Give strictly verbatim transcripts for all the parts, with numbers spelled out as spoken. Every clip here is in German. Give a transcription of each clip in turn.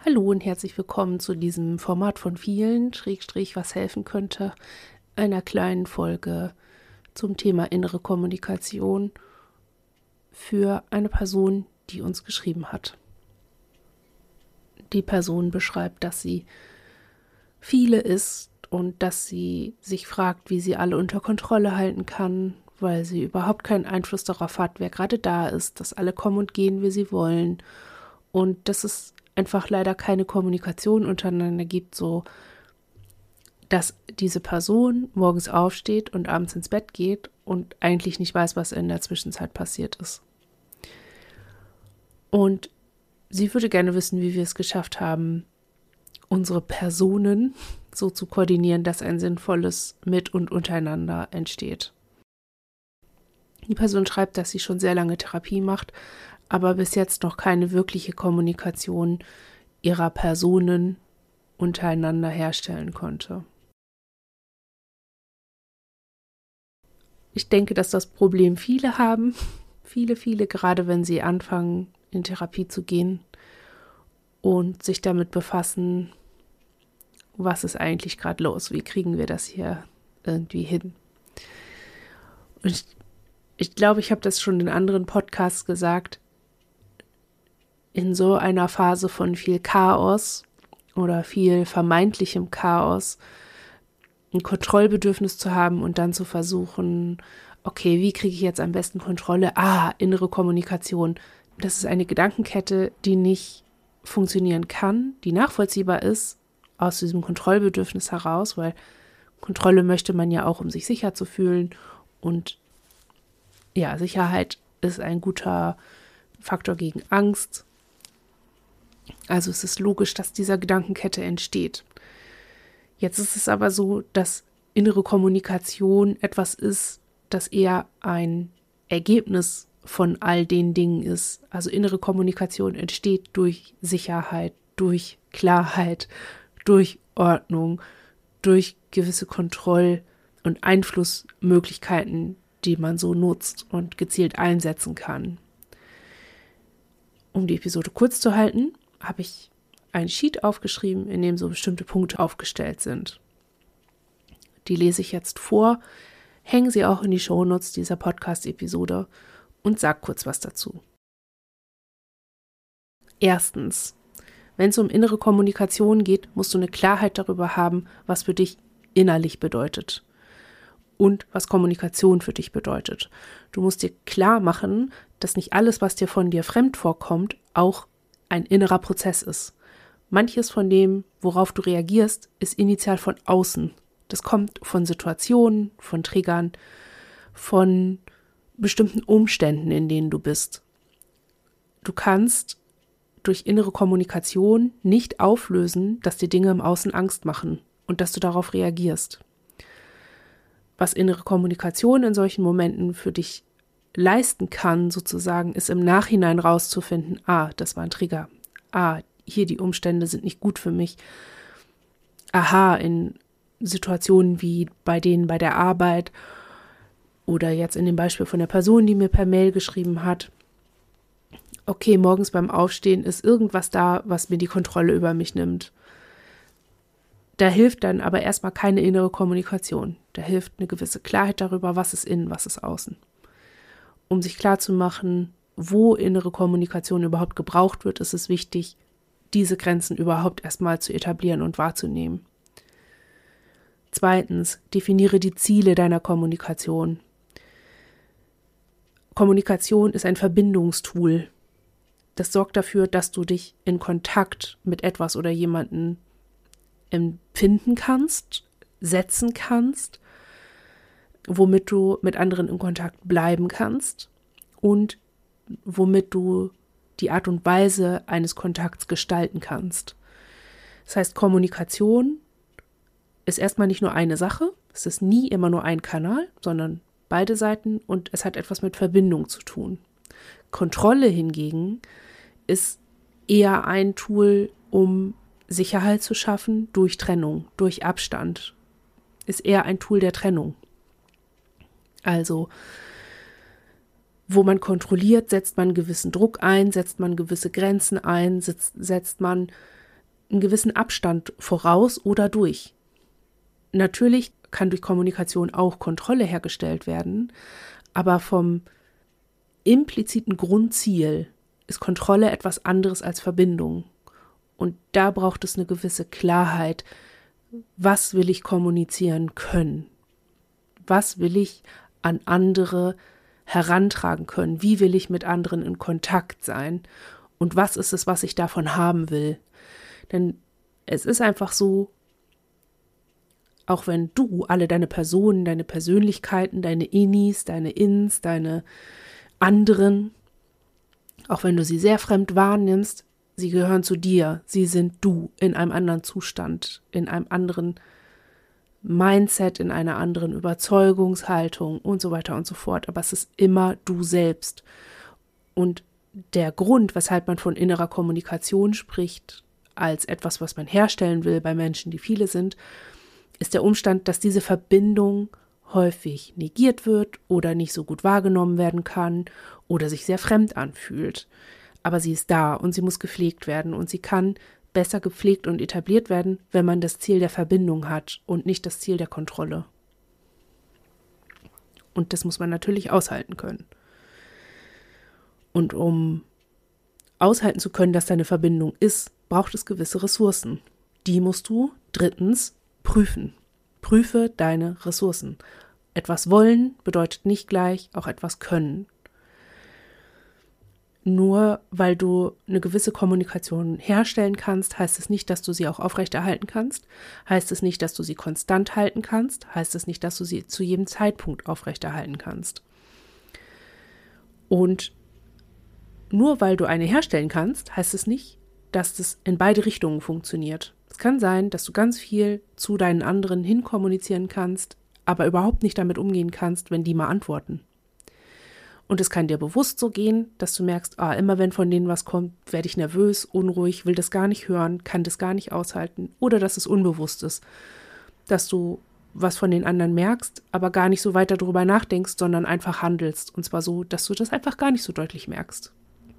Hallo und herzlich willkommen zu diesem Format von vielen, Schrägstrich, was helfen könnte, einer kleinen Folge zum Thema innere Kommunikation für eine Person, die uns geschrieben hat. Die Person beschreibt, dass sie viele ist und dass sie sich fragt, wie sie alle unter Kontrolle halten kann, weil sie überhaupt keinen Einfluss darauf hat, wer gerade da ist, dass alle kommen und gehen, wie sie wollen und dass es einfach leider keine Kommunikation untereinander gibt, so dass diese Person morgens aufsteht und abends ins Bett geht und eigentlich nicht weiß, was in der Zwischenzeit passiert ist. Und sie würde gerne wissen, wie wir es geschafft haben, unsere Personen so zu koordinieren, dass ein sinnvolles Mit- und Untereinander entsteht. Die Person schreibt, dass sie schon sehr lange Therapie macht, aber bis jetzt noch keine wirkliche Kommunikation ihrer Personen untereinander herstellen konnte. Ich denke, dass das Problem viele haben, viele, viele, gerade wenn sie anfangen, in Therapie zu gehen und sich damit befassen, was ist eigentlich gerade los, wie kriegen wir das hier irgendwie hin. Und ich, ich glaube, ich habe das schon in anderen Podcasts gesagt, in so einer Phase von viel Chaos oder viel vermeintlichem Chaos ein Kontrollbedürfnis zu haben und dann zu versuchen, okay, wie kriege ich jetzt am besten Kontrolle? Ah, innere Kommunikation. Das ist eine Gedankenkette, die nicht funktionieren kann, die nachvollziehbar ist aus diesem Kontrollbedürfnis heraus, weil Kontrolle möchte man ja auch, um sich sicher zu fühlen. Und ja, Sicherheit ist ein guter Faktor gegen Angst. Also es ist logisch, dass diese Gedankenkette entsteht. Jetzt ist es aber so, dass innere Kommunikation etwas ist, das eher ein Ergebnis von all den Dingen ist. Also innere Kommunikation entsteht durch Sicherheit, durch Klarheit, durch Ordnung, durch gewisse Kontroll- und Einflussmöglichkeiten, die man so nutzt und gezielt einsetzen kann. Um die Episode kurz zu halten, habe ich ein Sheet aufgeschrieben, in dem so bestimmte Punkte aufgestellt sind. Die lese ich jetzt vor, hänge sie auch in die Shownotes dieser Podcast-Episode und sage kurz was dazu. Erstens, wenn es um innere Kommunikation geht, musst du eine Klarheit darüber haben, was für dich innerlich bedeutet und was Kommunikation für dich bedeutet. Du musst dir klar machen, dass nicht alles, was dir von dir fremd vorkommt, auch ein innerer Prozess ist. Manches von dem, worauf du reagierst, ist initial von außen. Das kommt von Situationen, von Triggern, von bestimmten Umständen, in denen du bist. Du kannst durch innere Kommunikation nicht auflösen, dass dir Dinge im Außen Angst machen und dass du darauf reagierst. Was innere Kommunikation in solchen Momenten für dich leisten kann, sozusagen, ist im Nachhinein rauszufinden, ah, das war ein Trigger, ah, hier die Umstände sind nicht gut für mich, aha, in Situationen wie bei denen bei der Arbeit oder jetzt in dem Beispiel von der Person, die mir per Mail geschrieben hat, okay, morgens beim Aufstehen ist irgendwas da, was mir die Kontrolle über mich nimmt. Da hilft dann aber erstmal keine innere Kommunikation. Da hilft eine gewisse Klarheit darüber, was ist innen, was ist außen. Um sich klarzumachen, wo innere Kommunikation überhaupt gebraucht wird, ist es wichtig, diese Grenzen überhaupt erstmal zu etablieren und wahrzunehmen. Zweitens, definiere die Ziele deiner Kommunikation. Kommunikation ist ein Verbindungstool. Das sorgt dafür, dass du dich in Kontakt mit etwas oder jemanden empfinden kannst, setzen kannst, womit du mit anderen in Kontakt bleiben kannst und womit du die Art und Weise eines Kontakts gestalten kannst. Das heißt, Kommunikation ist erstmal nicht nur eine Sache, es ist nie immer nur ein Kanal, sondern beide Seiten und es hat etwas mit Verbindung zu tun. Kontrolle hingegen ist eher ein Tool, um Sicherheit zu schaffen durch Trennung, durch Abstand. Ist eher ein Tool der Trennung. Also, wo man kontrolliert, setzt man gewissen Druck ein, setzt man gewisse Grenzen ein, setzt, setzt man einen gewissen Abstand voraus oder durch. Natürlich kann durch Kommunikation auch Kontrolle hergestellt werden, aber vom impliziten Grundziel ist Kontrolle etwas anderes als Verbindung. Und da braucht es eine gewisse Klarheit. Was will ich kommunizieren können? Was will ich an andere herantragen können? Wie will ich mit anderen in Kontakt sein? Und was ist es, was ich davon haben will? Denn es ist einfach so, auch wenn du alle deine Personen, deine Persönlichkeiten, deine Innis, deine Ins, deine anderen, auch wenn du sie sehr fremd wahrnimmst, sie gehören zu dir, sie sind du in einem anderen Zustand, in einem anderen Mindset, in einer anderen Überzeugungshaltung und so weiter und so fort. Aber es ist immer du selbst. Und der Grund, weshalb man von innerer Kommunikation spricht, als etwas, was man herstellen will bei Menschen, die viele sind, ist der Umstand, dass diese Verbindung häufig negiert wird oder nicht so gut wahrgenommen werden kann oder sich sehr fremd anfühlt. Aber sie ist da und sie muss gepflegt werden und sie kann besser gepflegt und etabliert werden, wenn man das Ziel der Verbindung hat und nicht das Ziel der Kontrolle. Und das muss man natürlich aushalten können. Und um aushalten zu können, dass da eine Verbindung ist, braucht es gewisse Ressourcen. Die musst du drittens prüfen. Prüfe deine Ressourcen. Etwas wollen bedeutet nicht gleich auch etwas können. Nur weil du eine gewisse Kommunikation herstellen kannst, heißt es nicht, dass du sie auch aufrechterhalten kannst. Heißt es nicht, dass du sie konstant halten kannst. Heißt es nicht, dass du sie zu jedem Zeitpunkt aufrechterhalten kannst. Und nur weil du eine herstellen kannst, heißt es nicht, dass das in beide Richtungen funktioniert. Es kann sein, dass du ganz viel zu deinen anderen hin kommunizieren kannst, aber überhaupt nicht damit umgehen kannst, wenn die mal antworten. Und es kann dir bewusst so gehen, dass du merkst, ah, immer wenn von denen was kommt, werde ich nervös, unruhig, will das gar nicht hören, kann das gar nicht aushalten. Oder dass es unbewusst ist, dass du was von den anderen merkst, aber gar nicht so weiter darüber nachdenkst, sondern einfach handelst. Und zwar so, dass du das einfach gar nicht so deutlich merkst.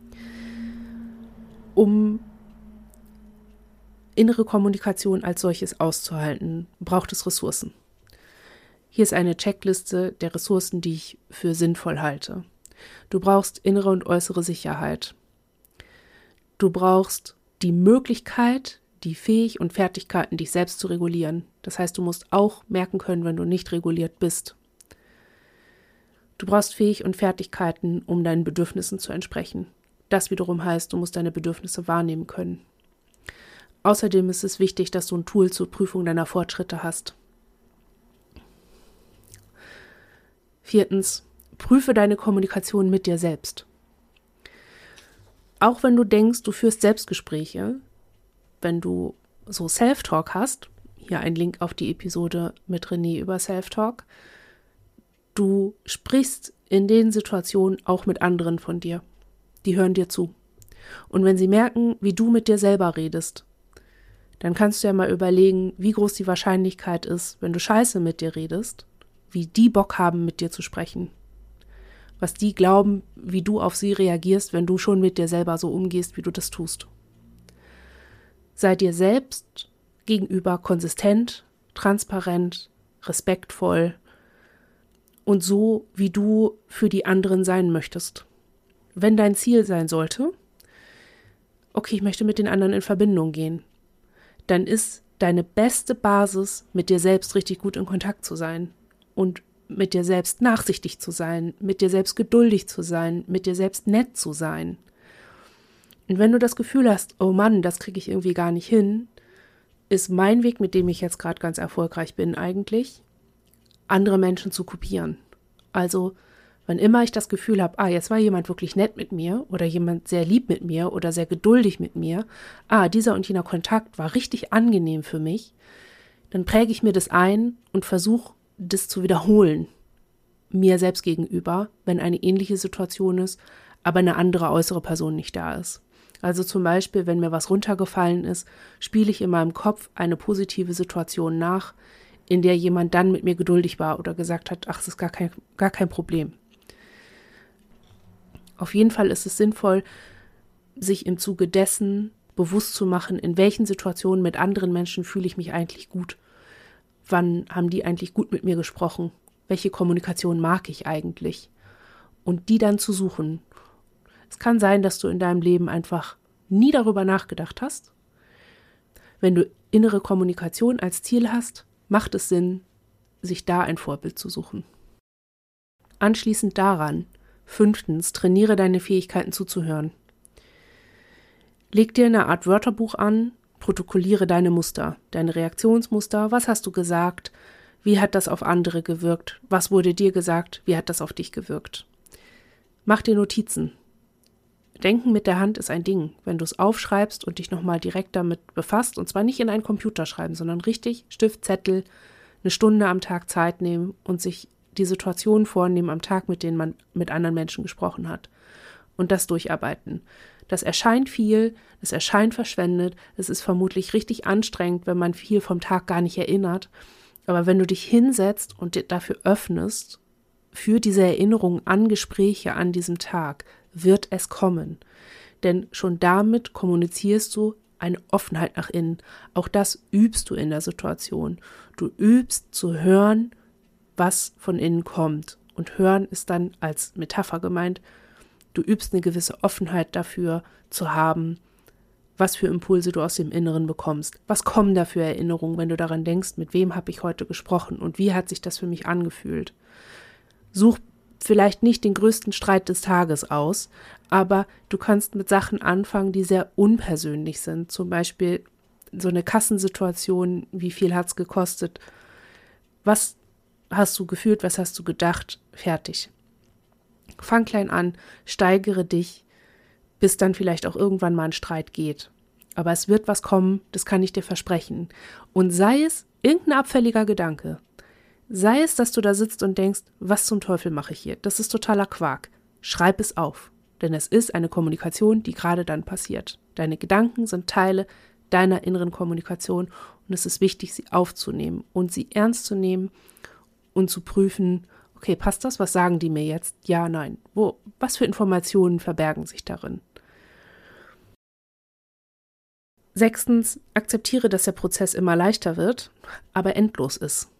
Um innere Kommunikation als solches auszuhalten, braucht es Ressourcen. Hier ist eine Checkliste der Ressourcen, die ich für sinnvoll halte. Du brauchst innere und äußere Sicherheit. Du brauchst die Möglichkeit, die Fähigkeiten und Fertigkeiten, dich selbst zu regulieren. Das heißt, du musst auch merken können, wenn du nicht reguliert bist. Du brauchst Fähigkeiten und Fertigkeiten, um deinen Bedürfnissen zu entsprechen. Das wiederum heißt, du musst deine Bedürfnisse wahrnehmen können. Außerdem ist es wichtig, dass du ein Tool zur Prüfung deiner Fortschritte hast. Viertens, prüfe deine Kommunikation mit dir selbst. Auch wenn du denkst, du führst Selbstgespräche, wenn du so Self-Talk hast, hier ein Link auf die Episode mit René über Self-Talk, du sprichst in den Situationen auch mit anderen von dir. Die hören dir zu. Und wenn sie merken, wie du mit dir selber redest, dann kannst du ja mal überlegen, wie groß die Wahrscheinlichkeit ist, wenn du Scheiße mit dir redest, wie die Bock haben, mit dir zu sprechen. Was die glauben, wie du auf sie reagierst, wenn du schon mit dir selber so umgehst, wie du das tust. Sei dir selbst gegenüber konsistent, transparent, respektvoll und so, wie du für die anderen sein möchtest. Wenn dein Ziel sein sollte, okay, ich möchte mit den anderen in Verbindung gehen, dann ist deine beste Basis, mit dir selbst richtig gut in Kontakt zu sein und mit dir selbst nachsichtig zu sein, mit dir selbst geduldig zu sein, mit dir selbst nett zu sein. Und wenn du das Gefühl hast, oh Mann, das kriege ich irgendwie gar nicht hin, ist mein Weg, mit dem ich jetzt gerade ganz erfolgreich bin eigentlich, andere Menschen zu kopieren. Also, wann immer ich das Gefühl habe, ah, jetzt war jemand wirklich nett mit mir oder jemand sehr lieb mit mir oder sehr geduldig mit mir, ah, dieser und jener Kontakt war richtig angenehm für mich, dann präge ich mir das ein und versuche, das zu wiederholen, mir selbst gegenüber, wenn eine ähnliche Situation ist, aber eine andere äußere Person nicht da ist. Also zum Beispiel, wenn mir was runtergefallen ist, spiele ich in meinem Kopf eine positive Situation nach, in der jemand dann mit mir geduldig war oder gesagt hat, ach, es ist gar kein, gar kein Problem. Auf jeden Fall ist es sinnvoll, sich im Zuge dessen bewusst zu machen, in welchen Situationen mit anderen Menschen fühle ich mich eigentlich gut. Wann haben die eigentlich gut mit mir gesprochen? Welche Kommunikation mag ich eigentlich? Und die dann zu suchen. Es kann sein, dass du in deinem Leben einfach nie darüber nachgedacht hast. Wenn du innere Kommunikation als Ziel hast, macht es Sinn, sich da ein Vorbild zu suchen. Anschließend daran, fünftens, trainiere deine Fähigkeiten zuzuhören. Leg dir eine Art Wörterbuch an, protokolliere deine Muster, deine Reaktionsmuster, was hast du gesagt, wie hat das auf andere gewirkt, was wurde dir gesagt, wie hat das auf dich gewirkt. Mach dir Notizen. Denken mit der Hand ist ein Ding. Wenn du es aufschreibst und dich nochmal direkt damit befasst, und zwar nicht in einen Computer schreiben, sondern richtig Stift, Zettel, eine Stunde am Tag Zeit nehmen und sich die Situationen vornehmen am Tag, mit denen man mit anderen Menschen gesprochen hat. Und das durcharbeiten. Das erscheint viel, das erscheint verschwendet, es ist vermutlich richtig anstrengend, wenn man viel vom Tag gar nicht erinnert. Aber wenn du dich hinsetzt und dir dafür öffnest, für diese Erinnerung an Gespräche an diesem Tag, wird es kommen. Denn schon damit kommunizierst du eine Offenheit nach innen. Auch das übst du in der Situation. Du übst zu hören, was von innen kommt. Und hören ist dann als Metapher gemeint, du übst eine gewisse Offenheit dafür zu haben, was für Impulse du aus dem Inneren bekommst. Was kommen da für Erinnerungen, wenn du daran denkst, mit wem habe ich heute gesprochen und wie hat sich das für mich angefühlt? Such vielleicht nicht den größten Streit des Tages aus, aber du kannst mit Sachen anfangen, die sehr unpersönlich sind. Zum Beispiel so eine Kassensituation, wie viel hat es gekostet? Was hast du gefühlt, was hast du gedacht? Fertig. Fang klein an, steigere dich, bis dann vielleicht auch irgendwann mal ein Streit geht. Aber es wird was kommen, das kann ich dir versprechen. Und sei es irgendein abfälliger Gedanke, sei es, dass du da sitzt und denkst, was zum Teufel mache ich hier? Das ist totaler Quark. Schreib es auf, denn es ist eine Kommunikation, die gerade dann passiert. Deine Gedanken sind Teile deiner inneren Kommunikation und es ist wichtig, sie aufzunehmen und sie ernst zu nehmen und zu prüfen, okay, passt das? Was sagen die mir jetzt? Ja, nein. Wo, was für Informationen verbergen sich darin? Sechstens, akzeptiere, dass der Prozess immer leichter wird, aber endlos ist.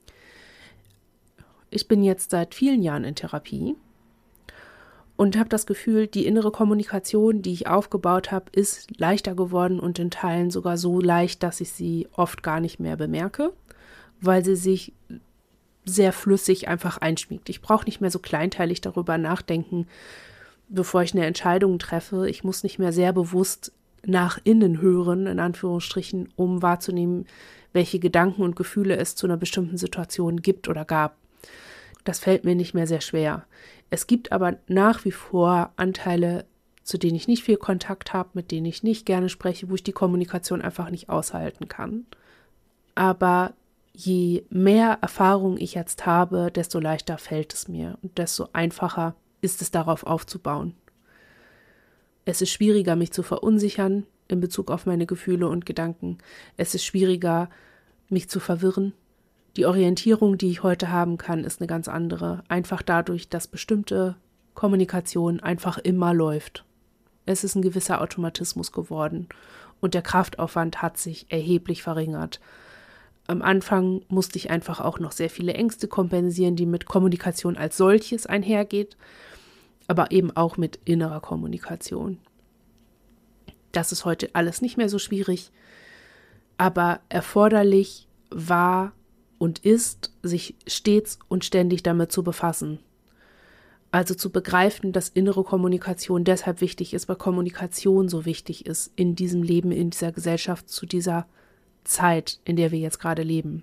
Ich bin jetzt seit vielen Jahren in Therapie und habe das Gefühl, die innere Kommunikation, die ich aufgebaut habe, ist leichter geworden und in Teilen sogar so leicht, dass ich sie oft gar nicht mehr bemerke, weil sie sich sehr flüssig einfach einschmiegt. Ich brauche nicht mehr so kleinteilig darüber nachdenken, bevor ich eine Entscheidung treffe. Ich muss nicht mehr sehr bewusst nach innen hören, in Anführungsstrichen, um wahrzunehmen, welche Gedanken und Gefühle es zu einer bestimmten Situation gibt oder gab. Das fällt mir nicht mehr sehr schwer. Es gibt aber nach wie vor Anteile, zu denen ich nicht viel Kontakt habe, mit denen ich nicht gerne spreche, wo ich die Kommunikation einfach nicht aushalten kann. Aber je mehr Erfahrung ich jetzt habe, desto leichter fällt es mir und desto einfacher ist es, darauf aufzubauen. Es ist schwieriger, mich zu verunsichern in Bezug auf meine Gefühle und Gedanken. Es ist schwieriger, mich zu verwirren. Die Orientierung, die ich heute haben kann, ist eine ganz andere. Einfach dadurch, dass bestimmte Kommunikation einfach immer läuft. Es ist ein gewisser Automatismus geworden und der Kraftaufwand hat sich erheblich verringert. Am Anfang musste ich einfach auch noch sehr viele Ängste kompensieren, die mit Kommunikation als solches einhergeht, aber eben auch mit innerer Kommunikation. Das ist heute alles nicht mehr so schwierig, aber erforderlich war und ist, sich stets und ständig damit zu befassen. Also zu begreifen, dass innere Kommunikation deshalb wichtig ist, weil Kommunikation so wichtig ist in diesem Leben, in dieser Gesellschaft, zu dieser Zeit, in der wir jetzt gerade leben.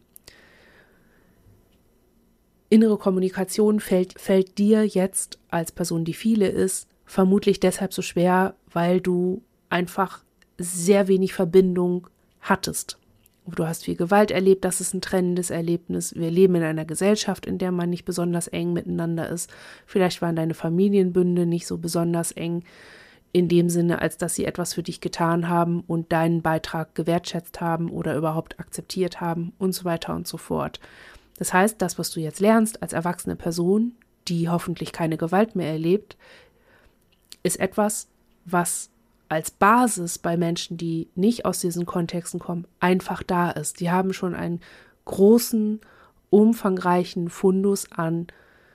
Innere Kommunikation fällt, fällt dir jetzt als Person, die viele ist, vermutlich deshalb so schwer, weil du einfach sehr wenig Verbindung hattest. Du hast viel Gewalt erlebt, das ist ein trennendes Erlebnis. Wir leben in einer Gesellschaft, in der man nicht besonders eng miteinander ist. Vielleicht waren deine Familienbünde nicht so besonders eng, in dem Sinne, als dass sie etwas für dich getan haben und deinen Beitrag gewertschätzt haben oder überhaupt akzeptiert haben und so weiter und so fort. Das heißt, das, was du jetzt lernst als erwachsene Person, die hoffentlich keine Gewalt mehr erlebt, ist etwas, was als Basis bei Menschen, die nicht aus diesen Kontexten kommen, einfach da ist. Die haben schon einen großen, umfangreichen Fundus an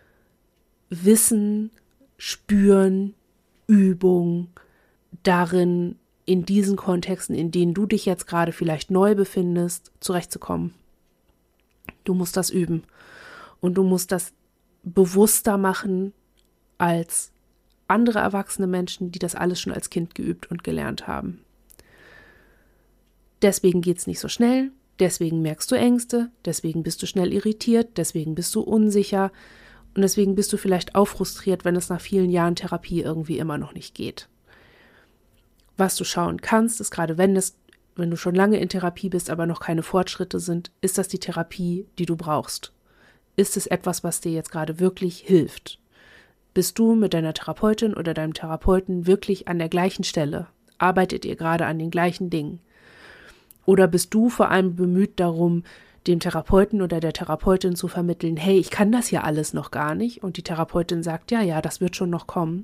Wissen, Spüren, Übung darin, in diesen Kontexten, in denen du dich jetzt gerade vielleicht neu befindest, zurechtzukommen. Du musst das üben und du musst das bewusster machen als andere erwachsene Menschen, die das alles schon als Kind geübt und gelernt haben. Deswegen geht es nicht so schnell, deswegen merkst du Ängste, deswegen bist du schnell irritiert, deswegen bist du unsicher und deswegen bist du vielleicht auch frustriert, wenn es nach vielen Jahren Therapie irgendwie immer noch nicht geht. Was du schauen kannst, ist gerade wenn es, wenn du schon lange in Therapie bist, aber noch keine Fortschritte sind, ist das die Therapie, die du brauchst? Ist es etwas, was dir jetzt gerade wirklich hilft? Bist du mit deiner Therapeutin oder deinem Therapeuten wirklich an der gleichen Stelle? Arbeitet ihr gerade an den gleichen Dingen? Oder bist du vor allem bemüht darum, dem Therapeuten oder der Therapeutin zu vermitteln, hey, ich kann das ja alles noch gar nicht, und die Therapeutin sagt, ja, ja, das wird schon noch kommen.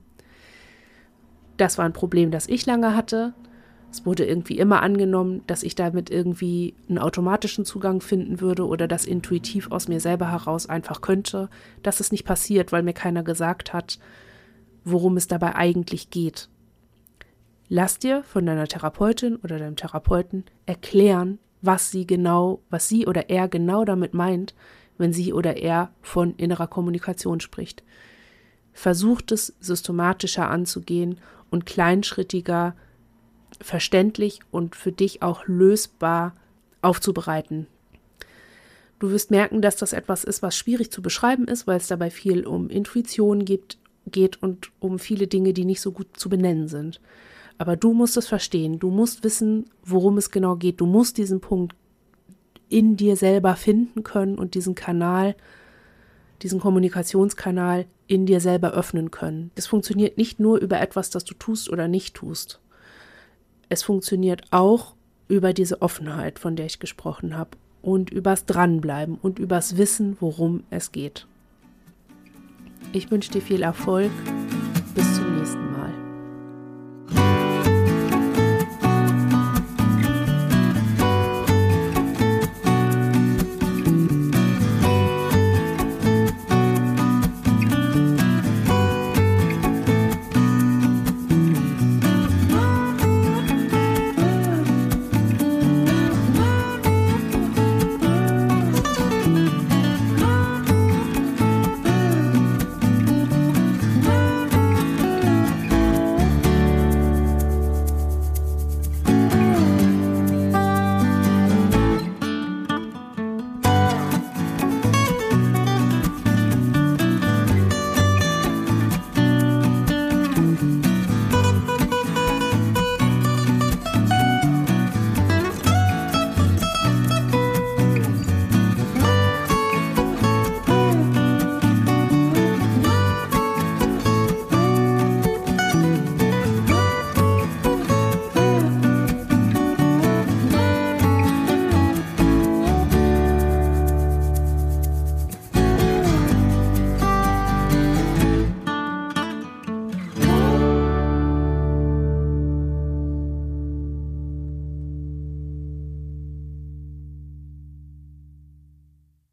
Das war ein Problem, das ich lange hatte. Es wurde irgendwie immer angenommen, dass ich damit irgendwie einen automatischen Zugang finden würde oder das intuitiv aus mir selber heraus einfach könnte. Das ist nicht passiert, weil mir keiner gesagt hat, worum es dabei eigentlich geht. Lass dir von deiner Therapeutin oder deinem Therapeuten erklären, was sie genau, was sie oder er genau damit meint, wenn sie oder er von innerer Kommunikation spricht. Versucht es systematischer anzugehen und kleinschrittiger, verständlich und für dich auch lösbar aufzubereiten. Du wirst merken, dass das etwas ist, was schwierig zu beschreiben ist, weil es dabei viel um Intuition gibt, geht und um viele Dinge, die nicht so gut zu benennen sind. Aber du musst es verstehen, du musst wissen, worum es genau geht. Du musst diesen Punkt in dir selber finden können und diesen Kanal, diesen Kommunikationskanal in dir selber öffnen können. Das funktioniert nicht nur über etwas, das du tust oder nicht tust. Es funktioniert auch über diese Offenheit, von der ich gesprochen habe, und übers Dranbleiben und übers Wissen, worum es geht. Ich wünsche dir viel Erfolg